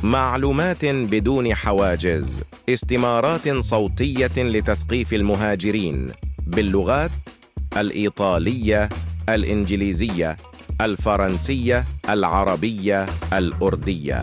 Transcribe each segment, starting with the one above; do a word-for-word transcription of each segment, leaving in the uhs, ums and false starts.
معلومات بدون حواجز، استمارات صوتية لتثقيف المهاجرين باللغات الإيطالية، الإنجليزية، الفرنسية، العربية، الأردية.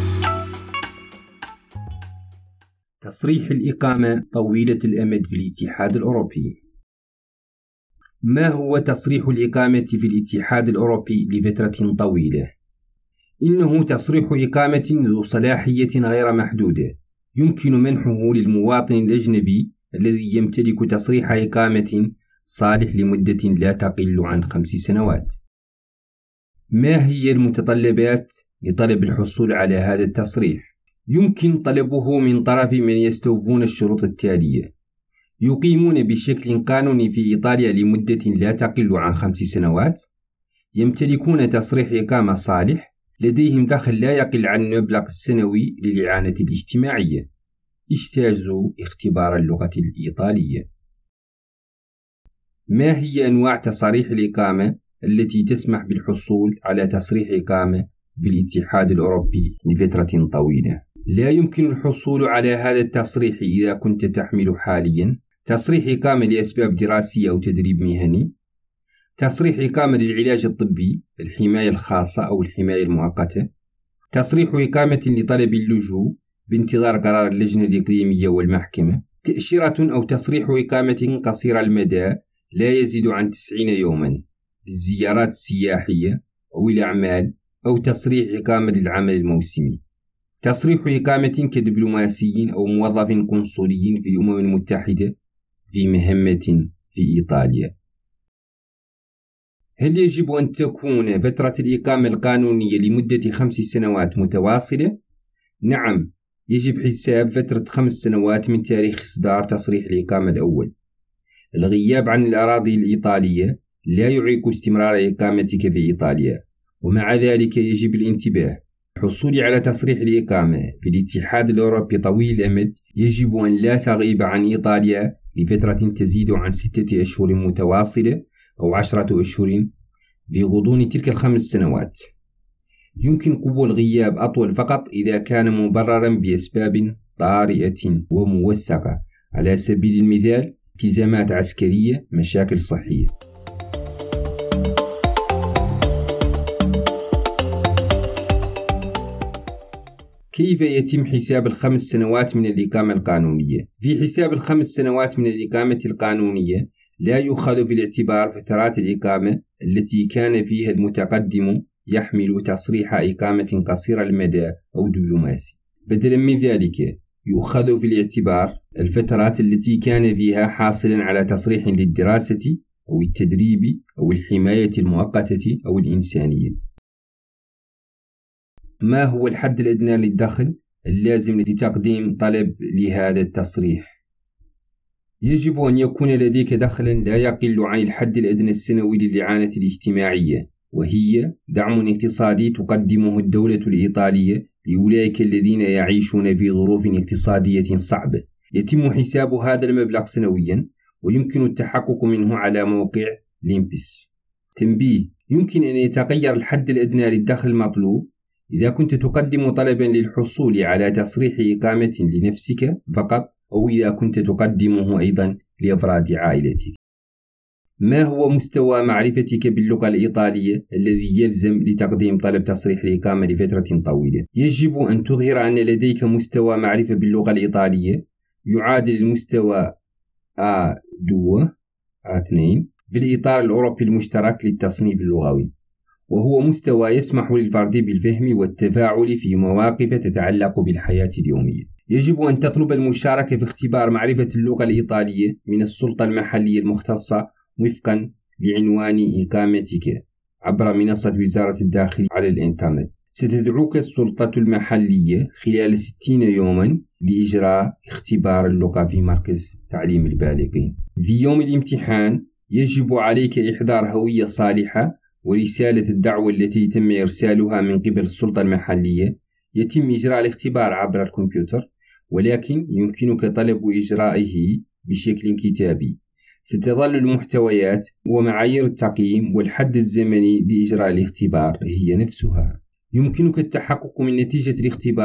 تصريح الإقامة طويلة الأمد في الاتحاد الأوروبي. ما هو تصريح الإقامة في الاتحاد الأوروبي لفترة طويلة؟ إنه تصريح إقامة ذو صلاحية غير محدودة يمكن منحه للمواطن الأجنبي الذي يمتلك تصريح إقامة صالح لمدة لا تقل عن خمس سنوات. ما هي المتطلبات لطلب الحصول على هذا التصريح؟ يمكن طلبه من طرف من يستوفون الشروط التالية: يقيمون بشكل قانوني في إيطاليا لمدة لا تقل عن خمس سنوات، يمتلكون تصريح إقامة صالح، لديهم دخل لا يقل عن المبلغ السنوي للإعانة الاجتماعية، اجتازوا اختبار اللغة الإيطالية. ما هي أنواع تصاريح الإقامة التي تسمح بالحصول على تصريح إقامة في الاتحاد الأوروبي لفترة طويلة؟ لا يمكن الحصول على هذا التصريح إذا كنت تحمل حاليا تصريح إقامة لأسباب دراسية أو تدريب مهني، تصريح إقامة للعلاج الطبي، الحماية الخاصة أو الحماية المؤقتة، تصريح إقامة لطلب اللجوء بانتظار قرار اللجنة الإقليمية والمحكمة، تأشيرة أو تصريح إقامة قصير المدى لا يزيد عن تسعين يوما للزيارات السياحية أو الأعمال، أو تصريح إقامة للعمل الموسمي، تصريح إقامة كدبلوماسي أو موظف قنصلي في الأمم المتحدة في مهمة في إيطاليا. هل يجب أن تكون فترة الإقامة القانونية لمدة خمس سنوات متواصلة؟ نعم، يجب حساب فترة خمس سنوات من تاريخ إصدار تصريح الإقامة الأول. الغياب عن الأراضي الإيطالية لا يعيق استمرار إقامتك في إيطاليا، ومع ذلك يجب الانتباه: الحصول على تصريح الإقامة في الاتحاد الأوروبي طويل الأمد يجب أن لا تغيب عن إيطاليا لفترة تزيد عن ستة أشهر متواصلة أو عشرة أشهر في غضون تلك الخمس سنوات. يمكن قبول غياب أطول فقط إذا كان مبررا بأسباب طارئة وموثقة، على سبيل المثال التزامات عسكرية، مشاكل صحية. كيف يتم حساب الخمس سنوات من الإقامة القانونية؟ في حساب الخمس سنوات من الإقامة القانونية لا يؤخذ في الاعتبار فترات الإقامة التي كان فيها المتقدم يحمل تصريح إقامة قصير المدى أو دبلوماسي. بدلا من ذلك يؤخذ في الاعتبار الفترات التي كان فيها حاصلا على تصريح للدراسة أو التدريب أو الحماية المؤقتة أو الإنسانية. ما هو الحد الأدنى للدخل اللازم لتقديم طلب لهذا التصريح؟ يجب أن يكون لديك دخلا لا يقل عن الحد الأدنى السنوي للإعانة الاجتماعية، وهي دعم اقتصادي تقدمه الدولة الإيطالية لأولئك الذين يعيشون في ظروف اقتصادية صعبة. يتم حساب هذا المبلغ سنويا، ويمكن التحقق منه على موقع ليمبس. تنبيه: يمكن أن يتغير الحد الأدنى للدخل المطلوب إذا كنت تقدم طلبا للحصول على تصريح إقامة لنفسك فقط، أو إذا كنت تقدمه أيضا لأفراد عائلتك. ما هو مستوى معرفتك باللغة الإيطالية الذي يلزم لتقديم طلب تصريح الإقامة لفترة طويلة؟ يجب أن تظهر أن لديك مستوى معرفة باللغة الإيطالية يعادل المستوى آ اثنين آ اثنين في الإطار الأوروبي المشترك للتصنيف اللغوي، وهو مستوى يسمح للفرد بالفهم والتفاعل في مواقف تتعلق بالحياة اليومية. يجب أن تطلب المشاركة في اختبار معرفة اللغة الإيطالية من السلطة المحلية المختصة وفقا لعنوان إقامتك عبر منصة وزارة الداخلية على الإنترنت. ستدعوك السلطة المحلية خلال ستين يوما لإجراء اختبار اللغة في مركز تعليم البالغين. في يوم الامتحان يجب عليك إحضار هوية صالحة ورسالة الدعوة التي تم إرسالها من قبل السلطة المحلية. يتم إجراء الاختبار عبر الكمبيوتر، ولكن يمكنك طلب إجرائه بشكل كتابي. ستظل المحتويات ومعايير التقييم والحد الزمني لإجراء الاختبار هي نفسها. يمكنك التحقق من نتيجة الاختبار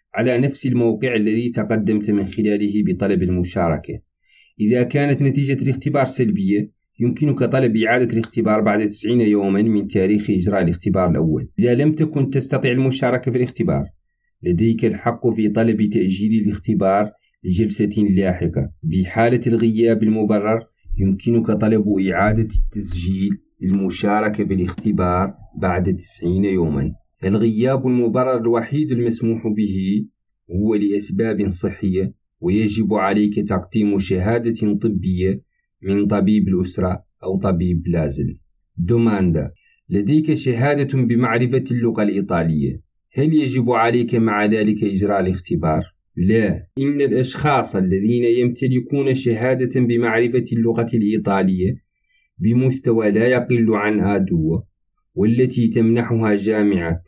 على نفس الموقع الذي تقدمت من خلاله بطلب المشاركة. إذا كانت نتيجة الاختبار سلبية يمكنك طلب إعادة الاختبار بعد تسعين يوما من تاريخ إجراء الاختبار الأول. إذا لم تكن تستطيع المشاركة في الاختبار لديك الحق في طلب تأجيل الاختبار لجلسة لاحقة. في حالة الغياب المبرر يمكنك طلب إعادة التسجيل للمشاركة في الاختبار بعد تسعين يوما. الغياب المبرر الوحيد المسموح به هو لأسباب صحية، ويجب عليك تقديم شهادة طبية من طبيب الأسرة أو طبيب لازم. دوماندا: لديك شهادة بمعرفة اللغة الإيطالية، هل يجب عليك مع ذلك إجراء الاختبار؟ لا، إن الأشخاص الذين يمتلكون شهادة بمعرفة اللغة الإيطالية بمستوى لا يقل عن آ تو والتي تمنحها جامعة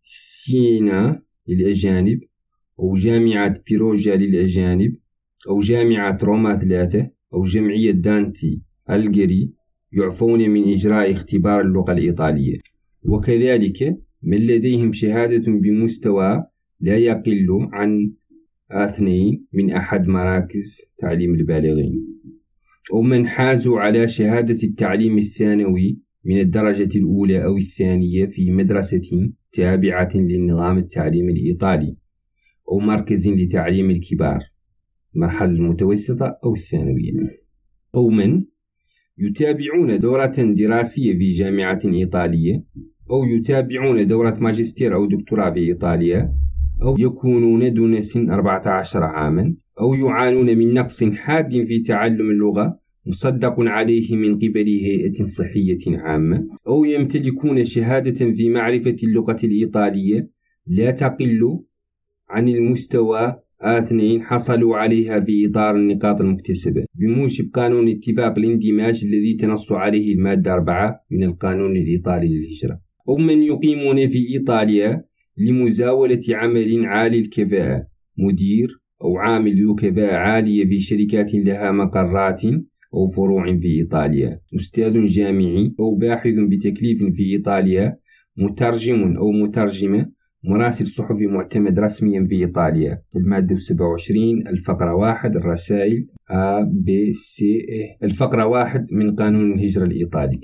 سينا للأجانب أو جامعة بيروجا للأجانب أو جامعة روما ثلاثة أو جمعية دانتي ألغري يعفون من إجراء اختبار اللغة الإيطالية. وكذلك من لديهم شهادة بمستوى لا يقل عن اثنين من أحد مراكز تعليم البالغين، أو من حازوا على شهادة التعليم الثانوي من الدرجة الأولى أو الثانية في مدرسة تابعة للنظام التعليم الإيطالي، أو مركز لتعليم الكبار المرحلة المتوسطة أو الثانوية، أو من يتابعون دورة دراسية في جامعة إيطالية، أو يتابعون دورة ماجستير أو دكتوراه في إيطاليا، أو يكونون دون سن أربعة عشر عاما، أو يعانون من نقص حاد في تعلم اللغة مصدق عليه من قبل هيئة صحية عامة، أو يمتلكون شهادة في معرفة اللغة الإيطالية لا تقل عن المستوى آ اثنين حصلوا عليها في إطار النقاط المكتسبة بموجب قانون اتفاق الاندماج الذي تنص عليه المادة أربعة من القانون الإيطالي للهجرة، أو من يقيمون في إيطاليا لمزاولة عمل عالي الكفاءة، مدير أو عامل ذو كفاءة عالية في شركات لها مقرات أو فروع في إيطاليا، أستاذ جامعي أو باحث بتكليف في إيطاليا، مترجم أو مترجمة، مراسل صحفي معتمد رسميا في إيطاليا. المادة سبعة وعشرين الفقرة واحد الرسائل A B C E الفقرة واحد من قانون الهجرة الإيطالي.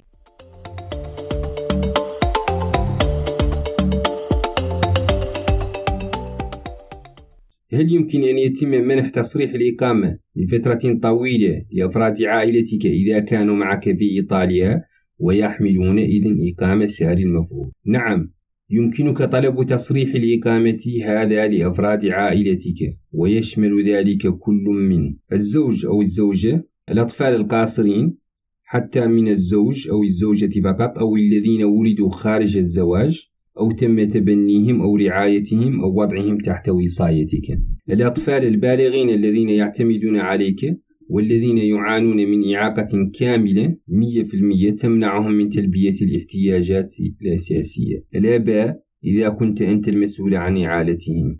هل يمكن أن يتم منح تصريح الإقامة لفترة طويلة لأفراد عائلتك إذا كانوا معك في إيطاليا ويحملون إذن إقامة ساري المفعول؟ نعم، يمكنك طلب تصريح الإقامة هذا لأفراد عائلتك، ويشمل ذلك كل من الزوج أو الزوجة، الأطفال القاصرين حتى من الزوج أو الزوجة فقط، أو الذين ولدوا خارج الزواج أو تم تبنيهم أو رعايتهم أو وضعهم تحت وصايتك، الأطفال البالغين الذين يعتمدون عليك والذين يعانون من إعاقة كاملة مية في المية تمنعهم من تلبية الاحتياجات الأساسية، الآباء إذا كنت أنت المسؤول عن إعالتهم.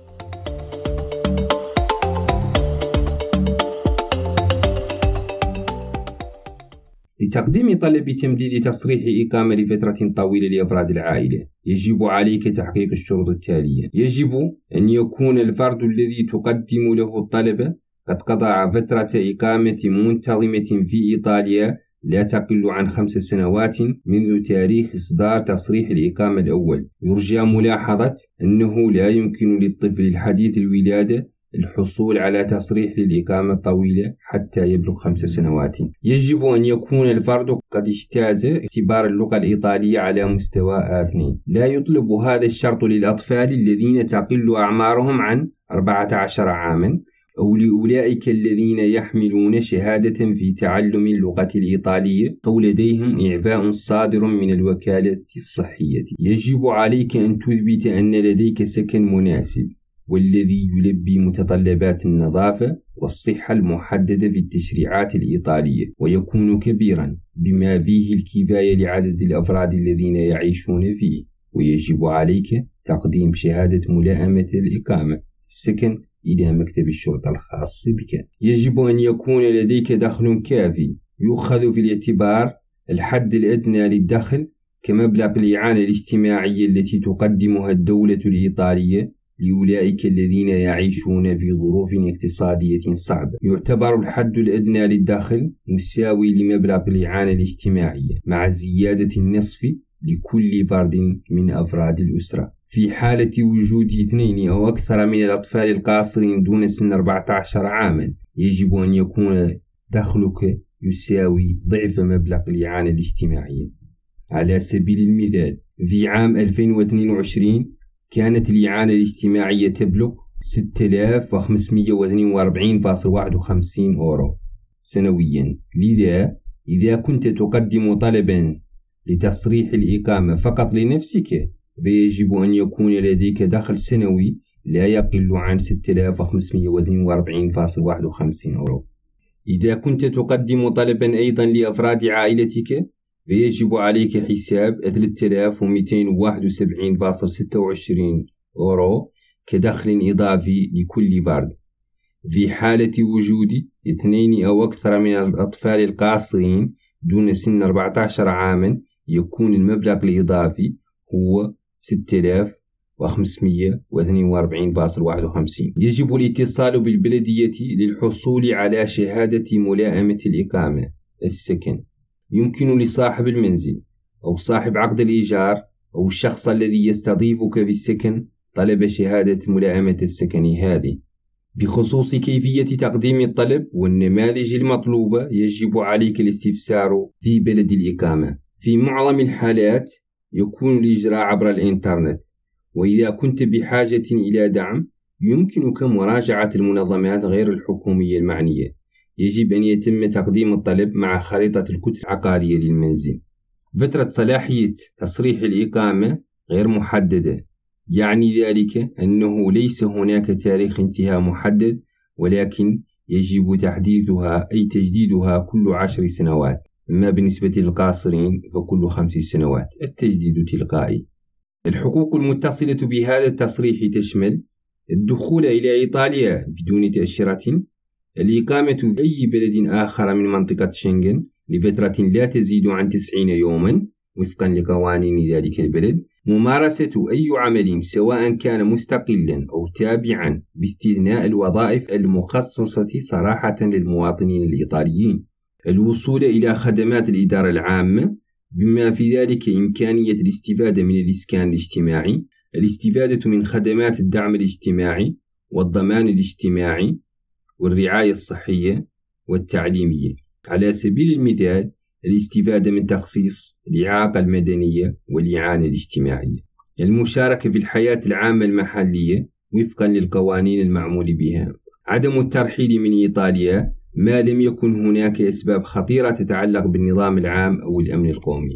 لتقديم طلب تمديد تصريح إقامة لفترة طويلة لأفراد العائلة يجب عليك تحقيق الشروط التالية. يجب أن يكون الفرد الذي تقدم له الطلب قد قضى فترة إقامة منتظمة في إيطاليا لا تقل عن خمس سنوات منذ تاريخ إصدار تصريح الإقامة الأول. يرجى ملاحظة أنه لا يمكن للطفل الحديث الولادة الحصول على تصريح للإقامة الطويلة حتى يبلغ خمس سنوات. يجب أن يكون الفرد قد اجتاز اختبار اللغة الإيطالية على مستوى آ اثنين. لا يطلب هذا الشرط للأطفال الذين تقل أعمارهم عن أربعة عشر عاما، أو لأولئك الذين يحملون شهادة في تعلم اللغة الإيطالية أو لديهم إعفاء صادر من الوكالة الصحية. يجب عليك أن تثبت أن لديك سكن مناسب والذي يلبي متطلبات النظافة والصحة المحددة في التشريعات الإيطالية، ويكون كبيرا بما فيه الكفاية لعدد الأفراد الذين يعيشون فيه. ويجب عليك تقديم شهادة ملائمة الإقامة السكن إلى مكتب الشرطة الخاص بك. يجب أن يكون لديك دخل كافي، يؤخذ في الاعتبار الحد الأدنى للدخل كمبلغ الإعانة الاجتماعية التي تقدمها الدولة الإيطالية لأولئك الذين يعيشون في ظروف اقتصادية صعبة. يعتبر الحد الأدنى للدخل مساوي لمبلغ الإعانة الاجتماعية مع زيادة النصف لكل فرد من أفراد الأسرة. في حالة وجود اثنين أو أكثر من الأطفال القاصرين دون سن أربعة عشر عاما يجب أن يكون دخلك يساوي ضعف مبلغ الإعانة الاجتماعية. على سبيل المثال، في عام ألفين واثنين وعشرين كانت الإعانة الاجتماعية تبلغ ستة آلاف وخمسمئة واثنين وأربعين فاصلة واحد وخمسين أورو سنويا. لذا إذا كنت تقدم طلبا لتصريح الإقامة فقط لنفسك فيجب أن يكون لديك دخل سنوي لا يقل عن ستة آلاف وخمسمئة واثنين وأربعين فاصلة واحد وخمسين أورو. إذا كنت تقدم طلبا أيضا لأفراد عائلتك فيجب عليك حساب ثلاثة آلاف ومئتين وواحد وسبعين فاصلة ستة وعشرين أورو كدخل إضافي لكل فرد. في حالة وجود اثنين أو أكثر من الأطفال القاصرين دون سن أربعة عشر عاما يكون المبلغ الإضافي هو ستة آلاف وخمسمئة واثنين وأربعين فاصلة واحد وخمسين. يجب الاتصال بالبلدية للحصول على شهادة ملائمة الإقامة السكن. يمكن لصاحب المنزل أو صاحب عقد الإيجار أو الشخص الذي يستضيفك في السكن طلب شهادة ملائمة السكن هذه. بخصوص كيفية تقديم الطلب والنماذج المطلوبة يجب عليك الاستفسار في بلد الإقامة. في معظم الحالات يكون الإجراء عبر الإنترنت، وإذا كنت بحاجة إلى دعم يمكنك مراجعة المنظمات غير الحكومية المعنية. يجب أن يتم تقديم الطلب مع خريطة الكتلة العقارية للمنزل. فترة صلاحية تصريح الإقامة غير محددة، يعني ذلك أنه ليس هناك تاريخ انتهاء محدد، ولكن يجب تحديثها أي تجديدها كل عشر سنوات. أما بالنسبة للقاصرين فكل خمس سنوات التجديد تلقائي. الحقوق المتصلة بهذا التصريح تشمل الدخول إلى إيطاليا بدون تأشيرة، الإقامة في أي بلد آخر من منطقة شنغن لفترة لا تزيد عن تسعين يوما وفقا لقوانين ذلك البلد، ممارسة أي عمل سواء كان مستقلا أو تابعا باستثناء الوظائف المخصصة صراحة للمواطنين الإيطاليين، الوصول إلى خدمات الإدارة العامة بما في ذلك إمكانية الاستفادة من الإسكان الاجتماعي، الاستفادة من خدمات الدعم الاجتماعي والضمان الاجتماعي والرعاية الصحية والتعليمية. على سبيل المثال الاستفادة من تخصيص الإعاقة المدنية والإعانة الاجتماعية، المشاركة في الحياة العامة المحلية وفقا للقوانين المعمول بها، عدم الترحيل من إيطاليا ما لم يكن هناك أسباب خطيرة تتعلق بالنظام العام أو الأمن القومي.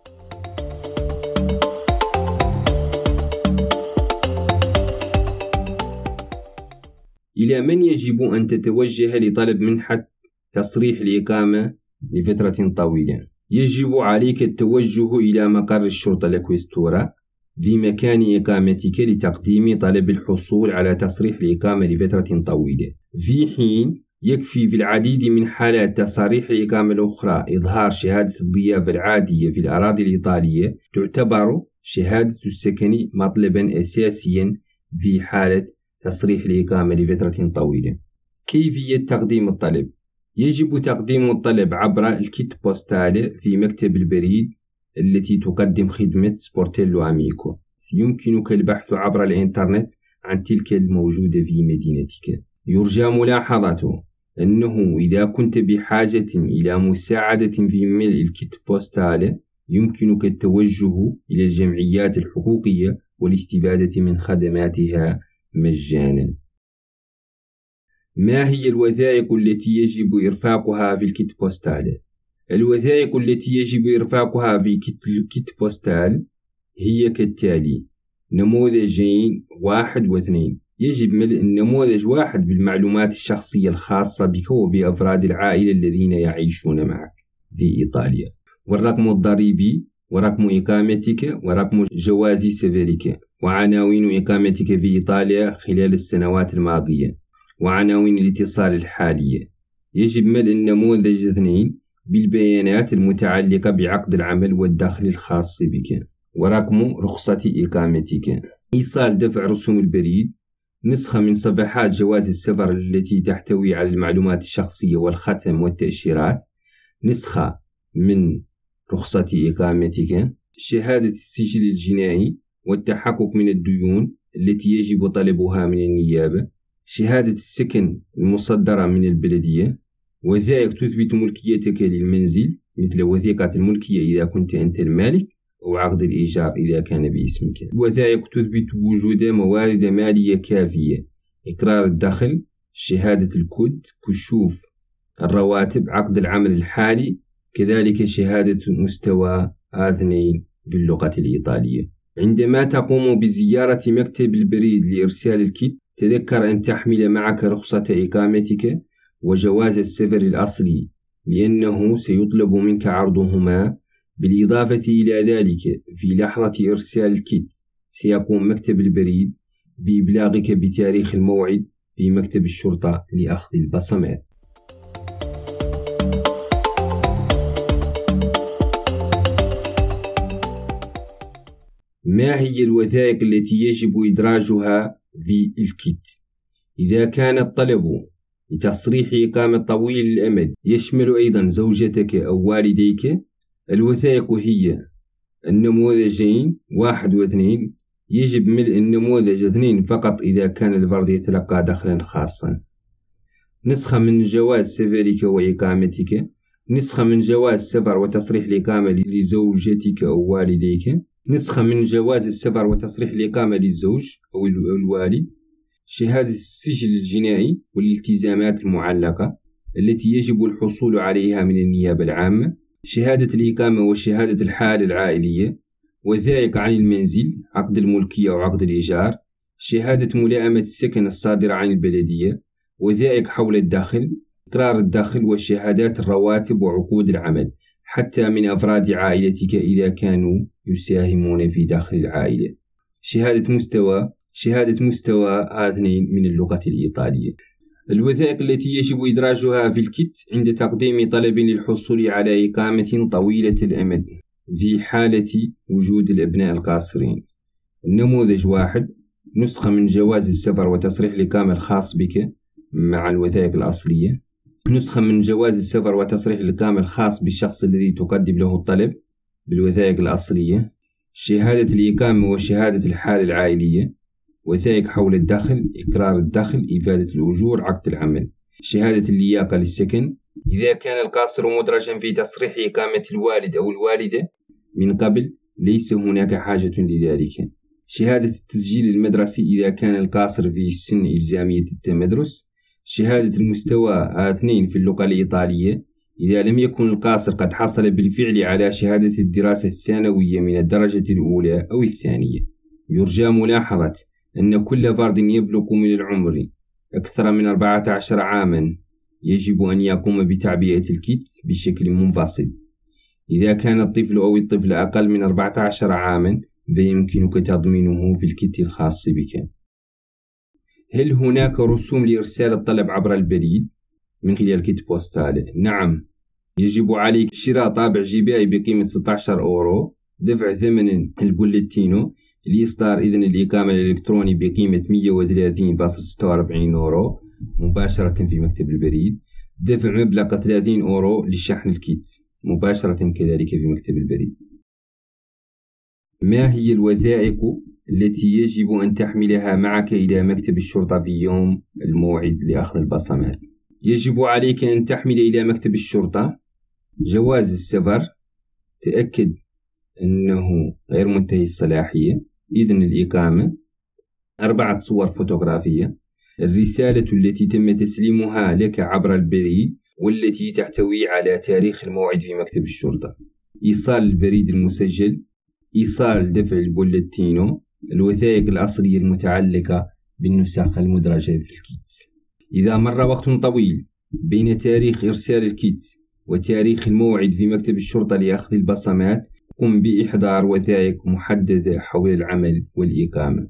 إلى من يجب أن تتوجه لطلب منحة تصريح الإقامة لفترة طويلة؟ يجب عليك التوجه إلى مقر الشرطة الإكوستورا في مكان إقامتك لتقديم طلب الحصول على تصريح الإقامة لفترة طويلة، في حين يكفي في العديد من حالات تصاريح الإقامة الأخرى إظهار شهادة الضيافة العادية في الأراضي الإيطالية. تعتبر شهادة السكن مطلبا أساسيا في حالة تصريح الإقامة لفترة طويلة. كيفية تقديم الطلب؟ يجب تقديم الطلب عبر الكيت بوستال في مكتب البريد التي تقدم خدمة سبورتيلو أميكو. يمكنك البحث عبر الإنترنت عن تلك الموجودة في مدينتك. يرجى ملاحظته أنه إذا كنت بحاجة إلى مساعدة في ملء الكيت بوستال يمكنك التوجه إلى الجمعيات الحقوقية والاستفادة من خدماتها مجانا. ما هي الوثائق التي يجب إرفاقها في الكيت بوستال؟ الوثائق التي يجب إرفاقها في الكيت بوستال هي كالتالي: نموذجين واحد واثنين. يجب ملء النموذج واحد بالمعلومات الشخصية الخاصة بك وبأفراد العائلة الذين يعيشون معك في إيطاليا، والرقم الضريبي ورقم إقامتك ورقم جواز سفرك وعناوين إقامتك في إيطاليا خلال السنوات الماضية وعناوين الاتصال الحالية. يجب ملء النموذج اثنين بالبيانات المتعلقة بعقد العمل والدخل الخاص بك ورقم رخصة إقامتك. إيصال دفع رسوم البريد، نسخة من صفحات جواز السفر التي تحتوي على المعلومات الشخصية والختم والتأشيرات، نسخة من رخصة إقامتك، شهادة السجل الجنائي والتحقق من الديون التي يجب طلبها من النيابة، شهادة السكن المصدرة من البلدية، وثائق تثبت ملكيتك للمنزل مثل وثيقة الملكية إذا كنت أنت المالك أو عقد الإيجار إذا كان باسمك، وثائق تثبت وجود موارد مالية كافية، إقرار الدخل، شهادة الكود، كشوف الرواتب، عقد العمل الحالي، كذلك شهادة مستوى آ اثنين باللغة الإيطالية. عندما تقوم بزيارة مكتب البريد لإرسال الكيت، تذكر أن تحمل معك رخصة إقامتك وجواز السفر الأصلي، لأنه سيطلب منك عرضهما. بالإضافة إلى ذلك، في لحظة إرسال الكيت سيقوم مكتب البريد بإبلاغك بتاريخ الموعد في مكتب الشرطة لأخذ البصمات. ما هي الوثائق التي يجب إدراجها في الكيت؟ إذا كان الطلب لتصريح إقامة طويل الأمد يشمل أيضا زوجتك أو والديك، الوثائق هي النموذجين واحد واثنين. يجب ملء النموذج اثنين فقط إذا كان الفرد يتلقى دخلا خاصا، نسخة من جواز سفرك وإقامتك، نسخة من جواز سفر وتصريح الإقامة لزوجتك أو والديك، نسخة من جواز السفر وتصريح الإقامة للزوج أو الوالد، شهادة السجل الجنائي والالتزامات المعلقة التي يجب الحصول عليها من النيابة العامة، شهادة الإقامة وشهادة الحالة العائلية، وثائق عن المنزل، عقد الملكية وعقد الإيجار، شهادة ملائمة السكن الصادرة عن البلدية، وثائق حول الدخل، إقرار الدخل، وشهادات الرواتب وعقود العمل حتى من أفراد عائلتك إذا كانوا يساهمون في داخل العائلة، شهادة مستوى شهادة مستوى آ اثنين من اللغة الإيطالية. الوثائق التي يجب إدراجها في الكيت عند تقديم طلب للحصول على إقامة طويلة الأمد في حالة وجود الأبناء القاصرين: النموذج واحد، نسخة من جواز السفر وتصريح الإقامة الخاص بك مع الوثائق الأصلية، نسخة من جواز السفر وتصريح الإقامة الخاص بالشخص الذي تقدم له الطلب بالوثائق الأصلية، شهادة الإقامة وشهادة الحالة العائلية، وثائق حول الدخل، إقرار الدخل، إفادة الأجور، عقد العمل، شهادة اللياقة للسكن إذا كان القاصر مدرجا في تصريح إقامة الوالد أو الوالدة من قبل ليس هناك حاجة لذلك، شهادة التسجيل المدرسي إذا كان القاصر في سن إلزامية التمدرس، شهادة المستوى آ اثنين في اللغة الإيطالية إذا لم يكن القاصر قد حصل بالفعل على شهادة الدراسة الثانوية من الدرجة الأولى أو الثانية. يرجى ملاحظة أن كل فرد يبلغ من العمر أكثر من أربعة عشر عاما يجب أن يقوم بتعبئة الكيت بشكل منفصل. إذا كان الطفل أو الطفل أقل من أربعة عشر عاما فيمكنك تضمينه في الكيت الخاص بك. هل هناك رسوم لإرسال الطلب عبر البريد من خلال كيت بوستال؟ نعم، يجب عليك شراء طابع جبائي بقيمة ستة عشر أورو، دفع ثمن البوليتينو، الإصدار إذن الإقامة الإلكتروني بقيمة مئة وثلاثين فاصلة ستة وأربعين أورو مباشرة في مكتب البريد، دفع مبلغ ثلاثين أورو لشحن الكيت مباشرة كذلك في مكتب البريد. ما هي الوثائق التي يجب أن تحملها معك إلى مكتب الشرطة في يوم الموعد لأخذ البصمات؟ يجب عليك أن تحمل إلى مكتب الشرطة جواز السفر، تأكد أنه غير منتهي الصلاحية، إذن الإقامة، أربعة صور فوتوغرافية، الرسالة التي تم تسليمها لك عبر البريد والتي تحتوي على تاريخ الموعد في مكتب الشرطة، إيصال البريد المسجل، إيصال دفع البوليتينو، الوثائق الأصلية المتعلقة بالنسخ المدرجة في الكيت. إذا مر وقت طويل بين تاريخ إرسال الكيت وتاريخ الموعد في مكتب الشرطة لأخذ البصمات، قم بإحضار وثائق محددة حول العمل والإقامة.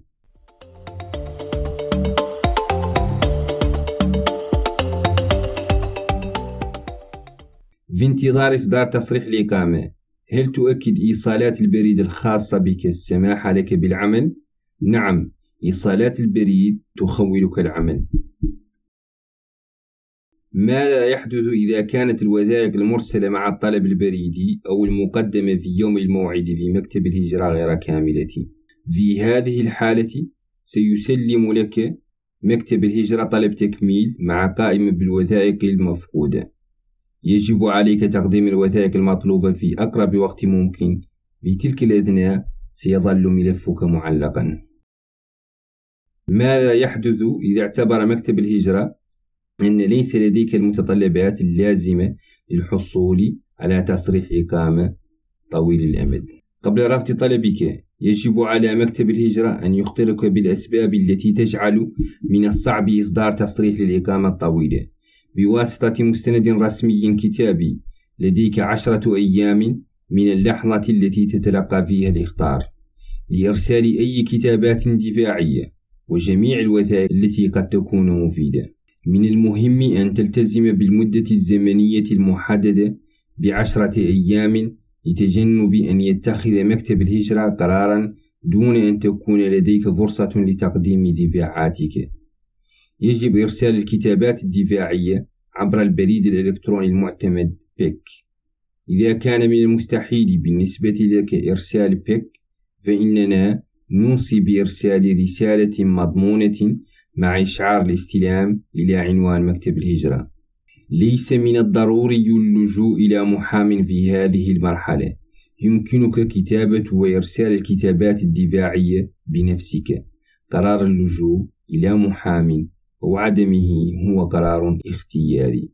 في انتظار إصدار تصريح الإقامة، هل تؤكد إيصالات البريد الخاصة بك السماح لك بالعمل؟ نعم، إيصالات البريد تخولك العمل. ماذا يحدث إذا كانت الوثائق المرسلة مع الطلب البريدي أو المقدمة في يوم الموعد في مكتب الهجرة غير كاملة؟ في هذه الحالة سيسلم لك مكتب الهجرة طلب تكميل مع قائمة بالوثائق المفقودة. يجب عليك تقديم الوثائق المطلوبة في أقرب وقت ممكن. في تلك الأثناء سيظل ملفك معلقا. ماذا يحدث إذا اعتبر مكتب الهجرة أن ليس لديك المتطلبات اللازمة للحصول على تصريح إقامة طويل الأمد؟ قبل رفض طلبك يجب على مكتب الهجرة أن يخبرك بالأسباب التي تجعل من الصعب إصدار تصريح للإقامة الطويلة بواسطة مستند رسمي كتابي. لديك عشرة أيام من اللحظة التي تتلقى فيها الإخطار لإرسال أي كتابات دفاعية وجميع الوثائق التي قد تكون مفيدة. من المهم أن تلتزم بالمدة الزمنية المحددة بعشرة أيام لتجنب أن يتخذ مكتب الهجرة قرارا دون أن تكون لديك فرصة لتقديم دفاعاتك. يجب إرسال الكتابات الدفاعية عبر البريد الإلكتروني المعتمد بيك. إذا كان من المستحيل بالنسبة لك إرسال بيك فإننا نوصي بإرسال رسالة مضمونة مع إشعار الاستلام إلى عنوان مكتب الهجرة. ليس من الضروري اللجوء إلى محام في هذه المرحلة. يمكنك كتابة وإرسال الكتابات الدفاعية بنفسك. قرار اللجوء إلى محام أو عدمه هو قرار اختياري.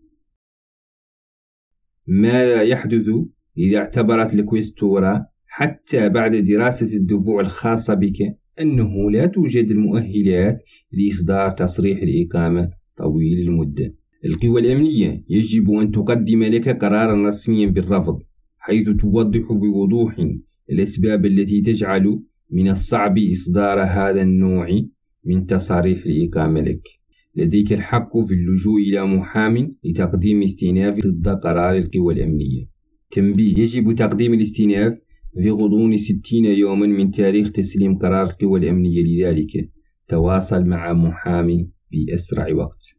ماذا يحدث إذا اعتبرت الكويستورا حتى بعد دراسة الدفوع الخاصة بك أنه لا توجد المؤهلات لإصدار تصريح الإقامة طويل المدة؟ القوى الأمنية يجب أن تقدم لك قرارا رسميا بالرفض، حيث توضح بوضوح الأسباب التي تجعل من الصعب إصدار هذا النوع من تصاريح الإقامة لك. لديك الحق في اللجوء إلى محام لتقديم استئناف ضد قرار القوى الأمنية. تنبيه: يجب تقديم الاستئناف في غضون ستين يوما من تاريخ تسليم قرار القوى الأمنية، لذلك تواصل مع محامي في أسرع وقت.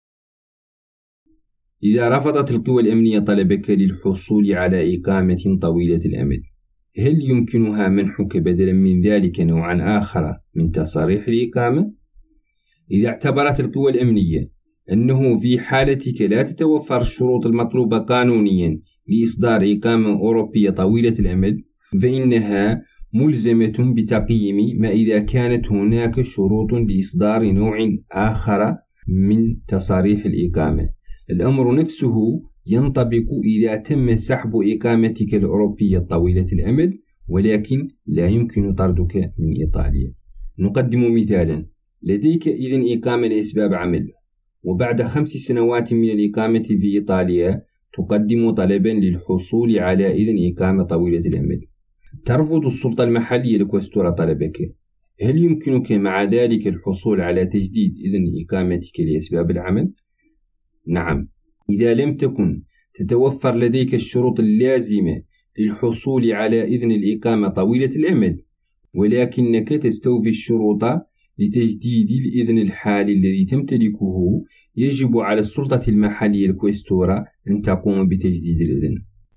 إذا رفضت القوى الأمنية طلبك للحصول على إقامة طويلة الأمد، هل يمكنها منحك بدلا من ذلك نوعا آخر من تصاريح الإقامة؟ إذا اعتبرت القوى الأمنية أنه في حالتك لا تتوفر الشروط المطلوبة قانونيا لإصدار إقامة أوروبية طويلة الأمد، فإنها ملزمة بتقييم ما إذا كانت هناك شروط لإصدار نوع آخر من تصاريح الإقامة. الأمر نفسه ينطبق إذا تم سحب إقامتك الأوروبية طويلة الأمد ولكن لا يمكن طردك من إيطاليا. نقدم مثالا: لديك إذن إقامة لأسباب عمل، وبعد خمس سنوات من الإقامة في إيطاليا تقدم طلبا للحصول على إذن إقامة طويلة الأمد. ترفض السلطة المحلية لكوستورا طلبك. هل يمكنك مع ذلك الحصول على تجديد إذن إقامتك لأسباب العمل؟ نعم، إذا لم تكن تتوفر لديك الشروط اللازمة للحصول على إذن الإقامة طويلة الأمد، ولكنك تستوفي الشروط لتجديد الإذن الحالي الذي تمتلكه، يجب على السلطة المحلية الكويستورا أن تقوم بتجديد الإذن.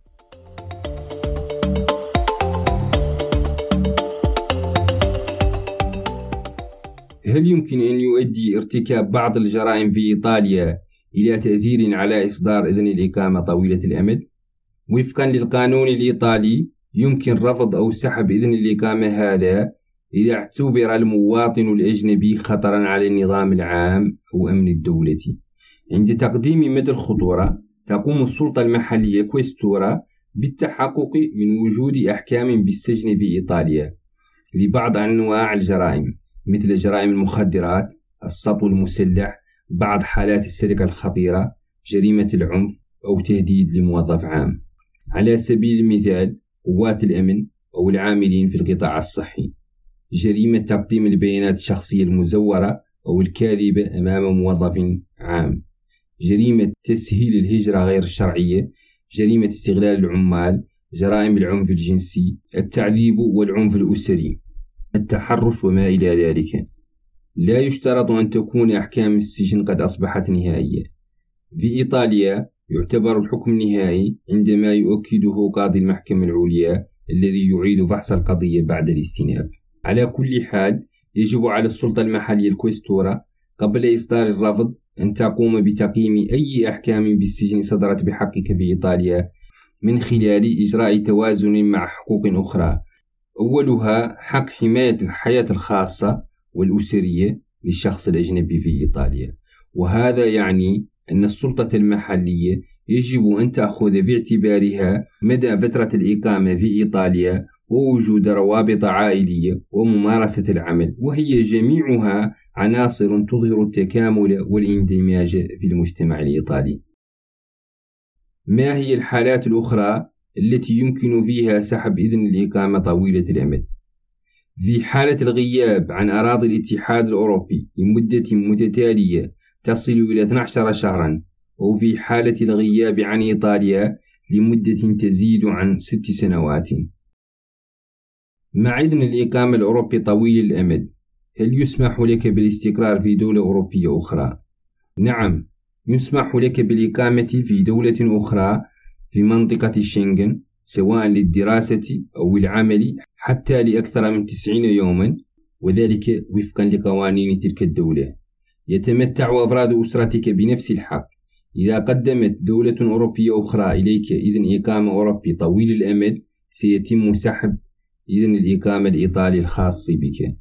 هل يمكن أن يؤدي ارتكاب بعض الجرائم في إيطاليا إلى تأثير على إصدار إذن الإقامة طويلة الأمد؟ وفقا للقانون الإيطالي يمكن رفض أو سحب إذن الإقامة هذا إذا اعتبر المواطن الأجنبي خطرا على النظام العام أو أمن الدولة. عند تقديم مدى الخطورة تقوم السلطة المحلية كويستورا بالتحقق من وجود أحكام بالسجن في إيطاليا لبعض أنواع الجرائم، مثل جرائم المخدرات، السطو المسلح، بعض حالات السرقة الخطيرة، جريمة العنف أو تهديد لموظف عام. على سبيل المثال قوات الأمن أو العاملين في القطاع الصحي. جريمة تقديم البيانات الشخصية المزورة أو الكاذبة أمام موظف عام. جريمة تسهيل الهجرة غير الشرعية. جريمة استغلال العمال. جرائم العنف الجنسي، التعذيب والعنف الأسري. التحرش وما إلى ذلك. لا يشترط أن تكون أحكام السجن قد أصبحت نهائية. في إيطاليا يعتبر الحكم نهائي عندما يؤكده قاضي المحكمة العليا الذي يعيد فحص القضية بعد الاستئناف. على كل حال، يجب على السلطة المحلية الكويستورا قبل إصدار الرفض أن تقوم بتقييم أي أحكام بالسجن صدرت بحقك في إيطاليا من خلال إجراء توازن مع حقوق أخرى، أولها حق حماية الحياة الخاصة والأسرية للشخص الأجنبي في إيطاليا. وهذا يعني أن السلطة المحلية يجب أن تأخذ في اعتبارها مدى فترة الإقامة في إيطاليا ووجود روابط عائلية وممارسة العمل، وهي جميعها عناصر تظهر التكامل والاندماج في المجتمع الإيطالي. ما هي الحالات الأخرى التي يمكن فيها سحب إذن الإقامة طويلة الأمد؟ في حالة الغياب عن أراضي الاتحاد الأوروبي لمدة متتالية تصل إلى اثني عشر شهرا، وفي حالة الغياب عن إيطاليا لمدة تزيد عن ست سنوات. مع إذن الإقامة الأوروبي طويل الأمد، هل يسمح لك بالاستقرار في دولة أوروبية أخرى؟ نعم، يسمح لك بالإقامة في دولة أخرى في منطقة الشنغن، سواء للدراسة أو العمل، حتى لأكثر من تسعين يوما، وذلك وفقا لقوانين تلك الدولة. يتمتع أفراد أسرتك بنفس الحق. إذا قدمت دولة أوروبية أخرى إليك إذن إقامة أوروبي طويل الأمد، سيتم سحب إذن الإقامة الإيطالي الخاص بك.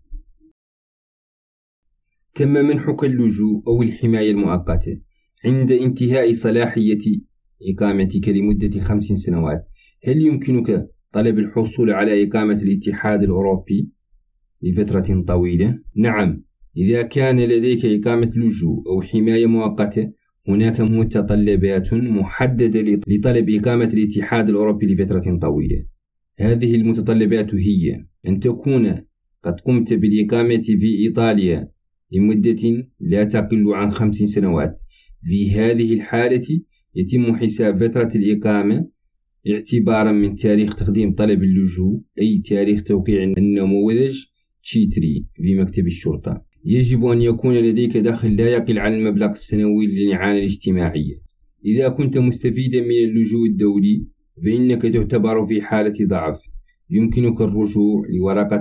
تم منحك اللجوء أو الحماية المؤقتة عند انتهاء صلاحية إقامتك لمدة خمس سنوات. هل يمكنك طلب الحصول على إقامة الاتحاد الأوروبي لفترة طويلة؟ نعم، إذا كان لديك إقامة لجوء أو حماية مؤقتة، هناك متطلبات محددة لطلب إقامة الاتحاد الأوروبي لفترة طويلة. هذه المتطلبات هي أن تكون قد قمت بالإقامة في إيطاليا لمدة لا تقل عن خمس سنوات. في هذه الحالة يتم حساب فترة الإقامة اعتبارا من تاريخ تقديم طلب اللجوء، أي تاريخ توقيع النموذج تشيتري في مكتب الشرطة. يجب أن يكون لديك دخل لا يقل عن المبلغ السنوي للإعانة الاجتماعية. إذا كنت مستفيدا من اللجوء الدولي فإنك تعتبر في حالة ضعف. يمكنك الرجوع لورقة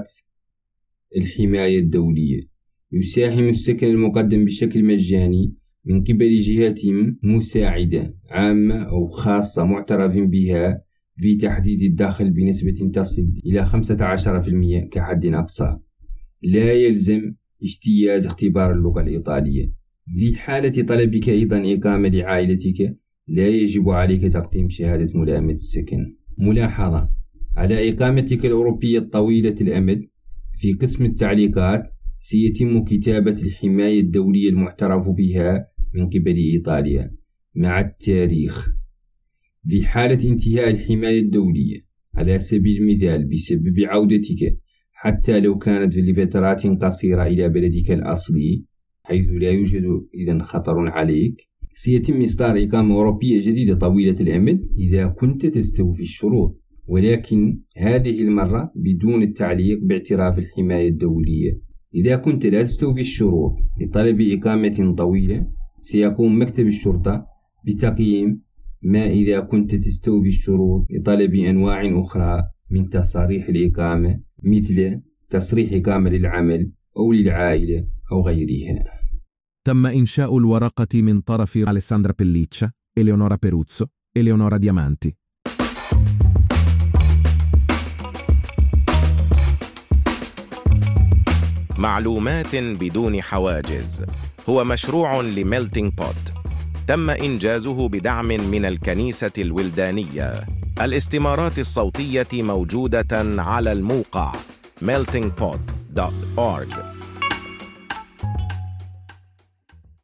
الحماية الدولية. يساهم السكن المقدم بشكل مجاني من قبل جهات مساعدة عامة أو خاصة معترف بها في تحديد الدخل بنسبة تصل إلى خمسة عشر بالمئة كحد أقصى. لا يلزم اجتياز اختبار اللغة الإيطالية. في حالة طلبك أيضا إقامة لعائلتك، لا يجب عليك تقديم شهادة ملائمة السكن. ملاحظة على إقامتك الأوروبية الطويلة الأمد، في قسم التعليقات سيتم كتابة الحماية الدولية المعترف بها من قبل إيطاليا مع التاريخ. في حالة انتهاء الحماية الدولية على سبيل المثال بسبب عودتك، حتى لو كانت لفترات قصيرة إلى بلدك الأصلي حيث لا يوجد إذن خطر عليك، سيتم إصدار إقامة أوروبية جديدة طويلة الأمد إذا كنت تستوفي الشروط، ولكن هذه المرة بدون التعليق باعتراف الحماية الدولية. إذا كنت لا تستوفي الشروط لطلب إقامة طويلة، سيقوم مكتب الشرطة بتقييم ما إذا كنت تستوفي الشروط لطلب أنواع أخرى من تصاريح الإقامة، مثل تصريح إقامة للعمل أو للعائلة أو غيرها. تم إنشاء الورقة من طرف أليساندرا بيليتشا، إليونورا بيروتسو، إليونورا ديامانتي. معلومات بدون حواجز هو مشروع لميلتينج بوت تم إنجازه بدعم من الكنيسة الولدانية. الاستمارات الصوتية موجودة على الموقع ميلتينج بوت دوت أورج.